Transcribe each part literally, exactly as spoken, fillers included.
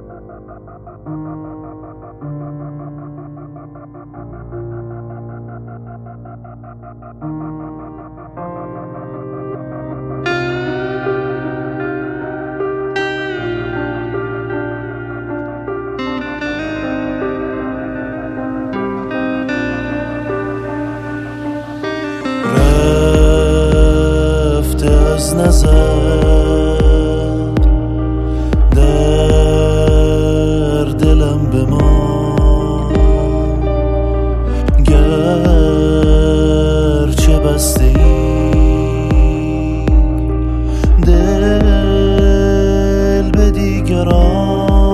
رفته از نظر در دلم بمان، گرچه بسته ای دل به دیگران.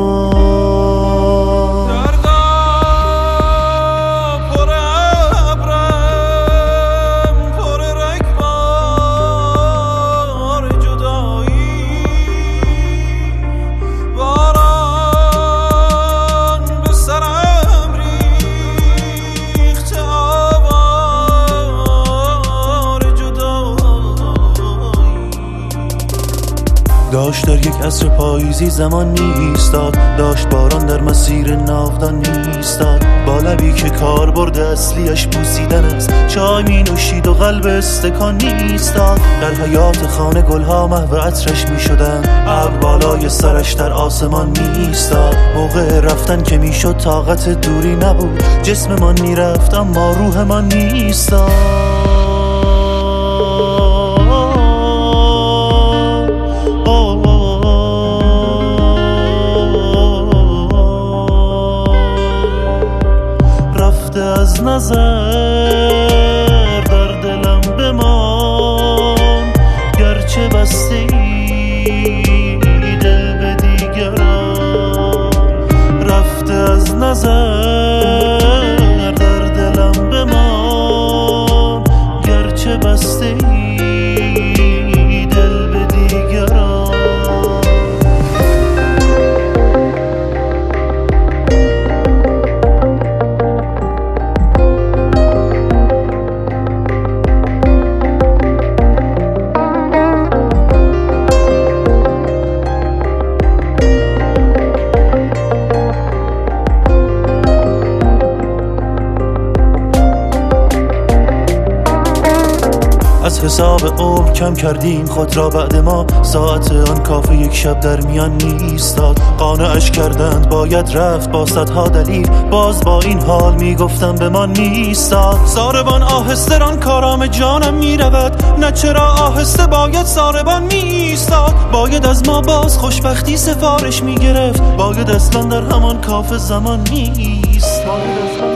داشت در یک عصر پاییزی زمان می‌ایستاد، داشت باران در مسیر ناودان می‌ایستاد، با لبی که کاربرد اصلیش بوسیدن است چای می‌نوشید و قلب استکان می‌ایستاد. در حیاط خانه گل‌ها محو عطرش می‌شدند، ابر بالای سرش در آسمان می‌ایستاد. موقع رفتن که میشد طاقت دوری نبود، جسممان میرفت اما روحمان می‌ایستاد. از نظر در دلم بمان، گرچه بسته ای دل به دیگران. رفته از نظر در دلم بمان، گرچه بسته ای دل به دیگران. از حساب عمر کم کردیم خود را بعد ما، ساعت آن کافه یک شب در میان می‌ایستاد. قانعش کردند باید رفت با صدها دلیل، باز با این حال میگفتم به من می‌ایستاد. ساربان آهسته ران کارام جانم میرود، نه چرا آهسته باید ساربان می‌ایستاد. باید از ما باز خوشبختی سفارش میگرفت، باید اصلا در همان کافه زمان می‌ایستاد.